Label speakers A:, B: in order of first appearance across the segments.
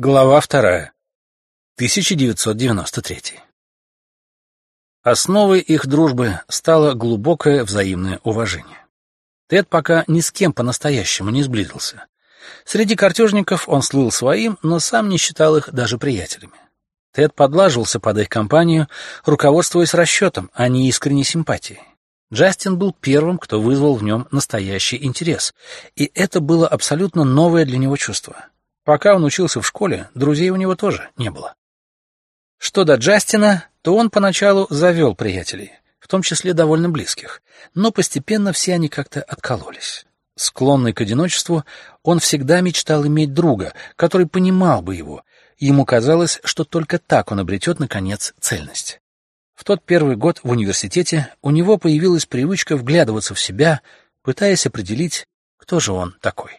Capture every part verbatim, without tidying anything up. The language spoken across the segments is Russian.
A: Глава вторая. тысяча девятьсот девяносто третий. Основой их дружбы стало глубокое взаимное уважение. Тед пока ни с кем по-настоящему не сблизился. Среди картежников он слыл своим, но сам не считал их даже приятелями. Тед подлаживался под их компанию, руководствуясь расчетом, а не искренней симпатией. Джастин был первым, кто вызвал в нем настоящий интерес, и это было абсолютно новое для него чувство. Пока он учился в школе, друзей у него тоже не было. Что до Джастина, то он поначалу завел приятелей, в том числе довольно близких, но постепенно все они как-то откололись. Склонный к одиночеству, он всегда мечтал иметь друга, который понимал бы его, и ему казалось, что только так он обретет, наконец, цельность. В тот первый год в университете у него появилась привычка вглядываться в себя, пытаясь определить, кто же он такой.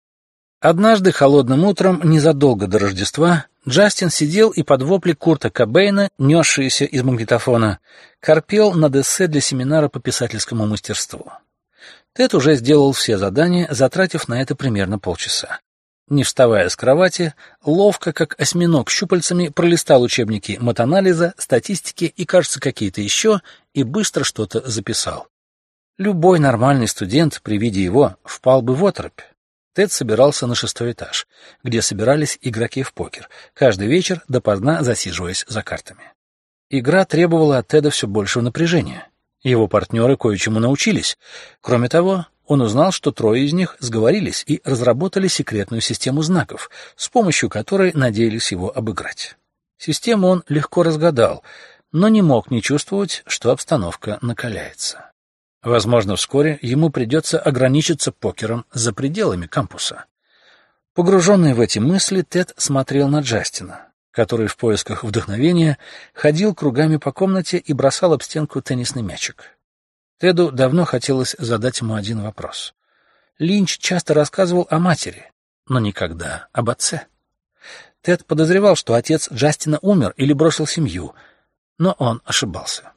A: Однажды холодным утром, незадолго до Рождества, Джастин сидел и под вопли Курта Кобейна, несшиеся из магнитофона, корпел над эссе для семинара по писательскому мастерству. Тед уже сделал все задания, затратив на это примерно полчаса. Не вставая с кровати, ловко, как осьминог щупальцами, пролистал учебники матанализа, статистики и, кажется, какие-то еще, и быстро что-то записал. Любой нормальный студент при виде его впал бы в оторопь. Тед собирался на шестой этаж, где собирались игроки в покер, каждый вечер допоздна засиживаясь за картами. Игра требовала от Теда все большего напряжения. Его партнеры кое-чему научились. Кроме того, он узнал, что трое из них сговорились и разработали секретную систему знаков, с помощью которой надеялись его обыграть. Систему он легко разгадал, но не мог не чувствовать, что обстановка накаляется. Возможно, вскоре ему придется ограничиться покером за пределами кампуса. Погруженный в эти мысли, Тед смотрел на Джастина, который в поисках вдохновения ходил кругами по комнате и бросал об стенку теннисный мячик. Теду давно хотелось задать ему один вопрос. Линч часто рассказывал о матери, но никогда об отце. Тед подозревал, что отец Джастина умер или бросил семью, но он ошибался.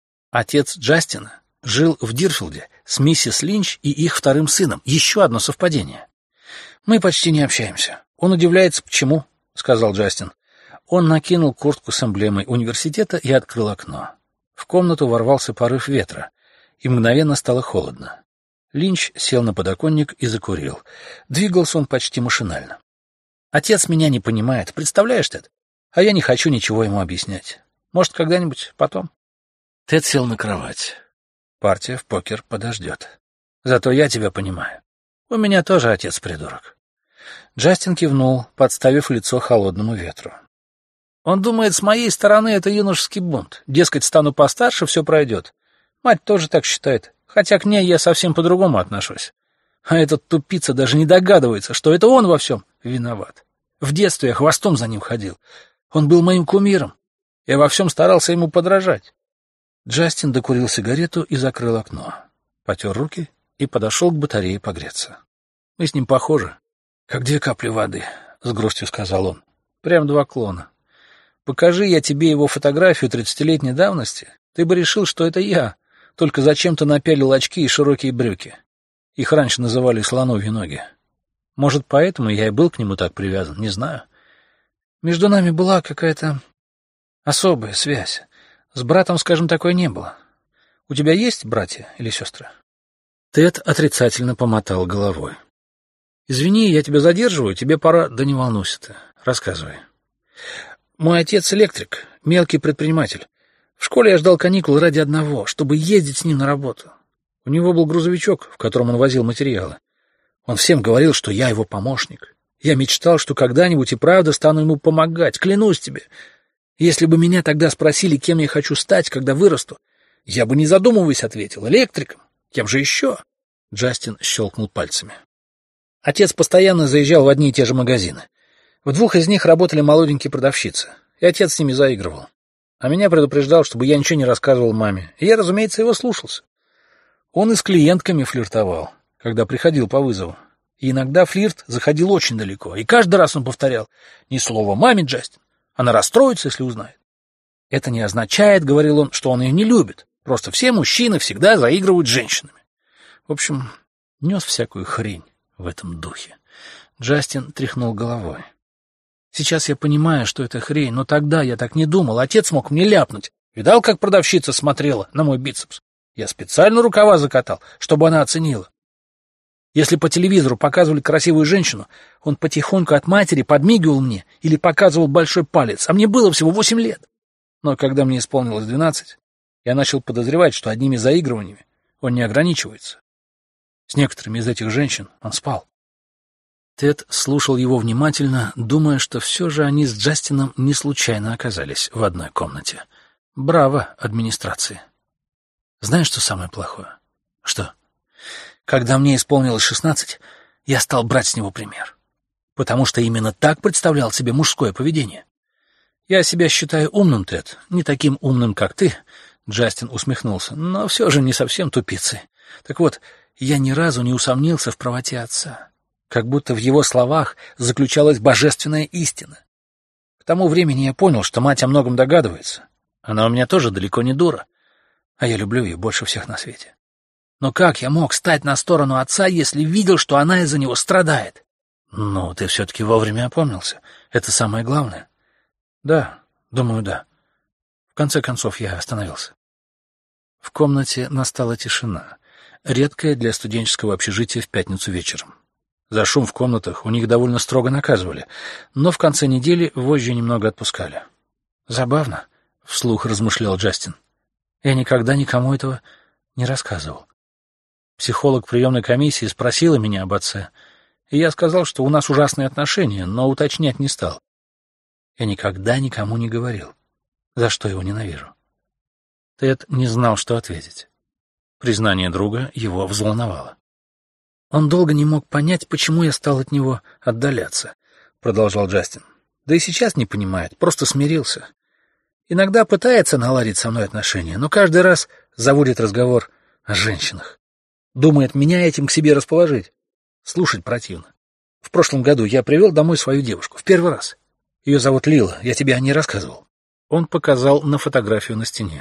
A: Отец Джастина жил в Дирфилде с миссис Линч и их вторым сыном. Еще одно совпадение. «Мы почти не общаемся. Он удивляется, почему», — сказал Джастин. Он накинул куртку с эмблемой университета и открыл окно. В комнату ворвался порыв ветра, и мгновенно стало холодно. Линч сел на подоконник и закурил. Двигался он почти машинально. «Отец меня не понимает, представляешь, Тед? А я не хочу ничего ему объяснять. Может, когда-нибудь потом?» Тед сел на кровать. «Партия в покер подождет. Зато я тебя понимаю. У меня тоже отец придурок». Джастин кивнул, подставив лицо холодному ветру. «Он думает, с моей стороны это юношеский бунт. Дескать, стану постарше, все пройдет. Мать тоже так считает, хотя к ней я совсем по-другому отношусь. А этот тупица даже не догадывается, что это он во всем виноват. В детстве я хвостом за ним ходил. Он был моим кумиром. Я во всем старался ему подражать». Джастин докурил сигарету и закрыл окно, потер руки и подошел к батарее погреться. «Мы с ним похожи, как две капли воды», — с грустью сказал он. «Прям два клона. Покажи я тебе его фотографию тридцатилетней давности, ты бы решил, что это я, только зачем-то напялил очки и широкие брюки. Их раньше называли слоновьи ноги. Может, поэтому я и был к нему так привязан, не знаю. Между нами была какая-то особая связь. С братом, скажем, такой не было. У тебя есть братья или сестры?» Тед отрицательно помотал головой. «Извини, я тебя задерживаю, тебе пора...» «Да не волнуйся ты, рассказывай». «Мой отец электрик, мелкий предприниматель. В школе я ждал каникул ради одного, чтобы ездить с ним на работу. У него был грузовичок, в котором он возил материалы. Он всем говорил, что я его помощник. Я мечтал, что когда-нибудь и правда стану ему помогать, клянусь тебе. Если бы меня тогда спросили, кем я хочу стать, когда вырасту, я бы, не задумываясь, ответил: электриком. Кем же еще?» Джастин щелкнул пальцами. Отец постоянно заезжал в одни и те же магазины. В двух из них работали молоденькие продавщицы, и отец с ними заигрывал. А меня предупреждал, чтобы я ничего не рассказывал маме, и я, разумеется, его слушался. Он и с клиентками флиртовал, когда приходил по вызову. И иногда флирт заходил очень далеко, и каждый раз он повторял: «Ни слова маме, Джастин. Она расстроится, если узнает». «Это не означает, — говорил он, — что он ее не любит. Просто все мужчины всегда заигрывают с женщинами». В общем, нес всякую хрень в этом духе. Джастин тряхнул головой. Сейчас я понимаю, что это хрень, но тогда я так не думал. Отец мог мне ляпнуть. Видал, как продавщица смотрела на мой бицепс? Я специально рукава закатал, чтобы она оценила. Если по телевизору показывали красивую женщину, он потихоньку от матери подмигивал мне или показывал большой палец, а мне было всего восемь лет. Но когда мне исполнилось двенадцать, я начал подозревать, что одними заигрываниями он не ограничивается. С некоторыми из этих женщин он спал. Тед слушал его внимательно, думая, что все же они с Джастином не случайно оказались в одной комнате. Браво, администрации. Знаешь, что самое плохое? Что? Когда мне исполнилось шестнадцать, я стал брать с него пример. Потому что именно так представлял себе мужское поведение. Я себя считаю умным, Тед, не таким умным, как ты, Джастин усмехнулся, но все же не совсем тупицей. Так вот, я ни разу не усомнился в правоте отца. Как будто в его словах заключалась божественная истина. К тому времени я понял, что мать о многом догадывается. Она у меня тоже далеко не дура, а я люблю ее больше всех на свете. Но как я мог стать на сторону отца, если видел, что она из-за него страдает? Ну, ты все-таки вовремя опомнился. Это самое главное. Да, думаю, да. В конце концов, я остановился. В комнате настала тишина, редкая для студенческого общежития в пятницу вечером. За шум в комнатах у них довольно строго наказывали, но в конце недели вожжи немного отпускали. «Забавно», — вслух размышлял Джастин. «Я никогда никому этого не рассказывал. Психолог приемной комиссии спросила меня об отце, и я сказал, что у нас ужасные отношения, но уточнять не стал. Я никогда никому не говорил, за что его ненавижу». Тед не знал, что ответить. Признание друга его взволновало. «Он долго не мог понять, почему я стал от него отдаляться», — продолжал Джастин. «Да и сейчас не понимает, просто смирился. Иногда пытается наладить со мной отношения, но каждый раз заводит разговор о женщинах. Думает меня этим к себе расположить. Слушать противно. В прошлом году я привел домой свою девушку, в первый раз. Ее зовут Лила, я тебе о ней рассказывал». Он показал на фотографию на стене.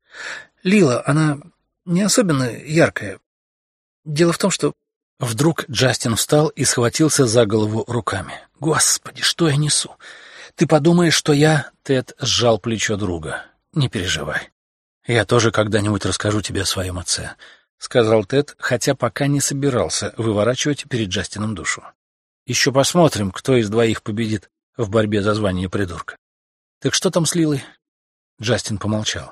A: «Лила, она не особенно яркая. Дело в том, что...» Вдруг Джастин встал и схватился за голову руками. «Господи, что я несу? Ты подумаешь, что я...» Тед сжал плечо друга. «Не переживай. Я тоже когда-нибудь расскажу тебе о своем отце», — сказал Тед, хотя пока не собирался выворачивать перед Джастином душу. «Еще посмотрим, кто из двоих победит в борьбе за звание придурка. Так что там с Лилой?» Джастин помолчал.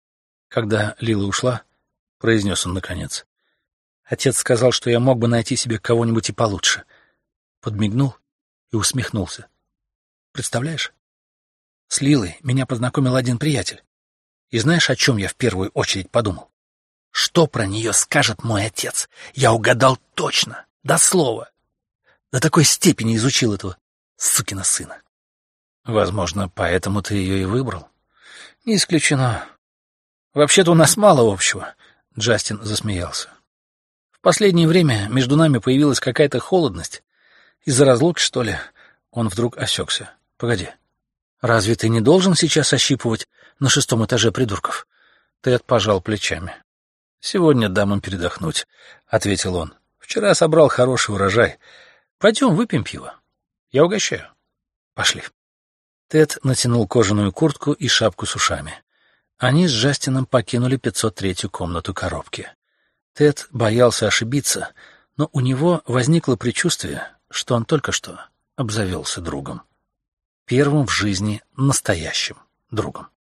A: Когда Лила ушла, произнес он наконец. Отец сказал, что я мог бы найти себе кого-нибудь и получше. Подмигнул и усмехнулся. Представляешь? С Лилой меня познакомил один приятель. И знаешь, о чем я в первую очередь подумал? Что про нее скажет мой отец? Я угадал точно, до слова. До такой степени изучил этого сукина сына. Возможно, поэтому ты ее и выбрал? Не исключено. Вообще-то у нас мало общего. Джастин засмеялся. В последнее время между нами появилась какая-то холодность. Из-за разлуки, что ли? Он вдруг осекся. Погоди. Разве ты не должен сейчас ощипывать на шестом этаже придурков? Тед пожал плечами. Сегодня дам им передохнуть, ответил он. Вчера собрал хороший урожай. Пойдем выпьем пиво. Я угощаю. Пошли. Тед натянул кожаную куртку и шапку с ушами. Они с Джастином покинули пятьсот третью комнату коробки. Тед боялся ошибиться, но у него возникло предчувствие, что он только что обзавелся другом. Первым в жизни настоящим другом.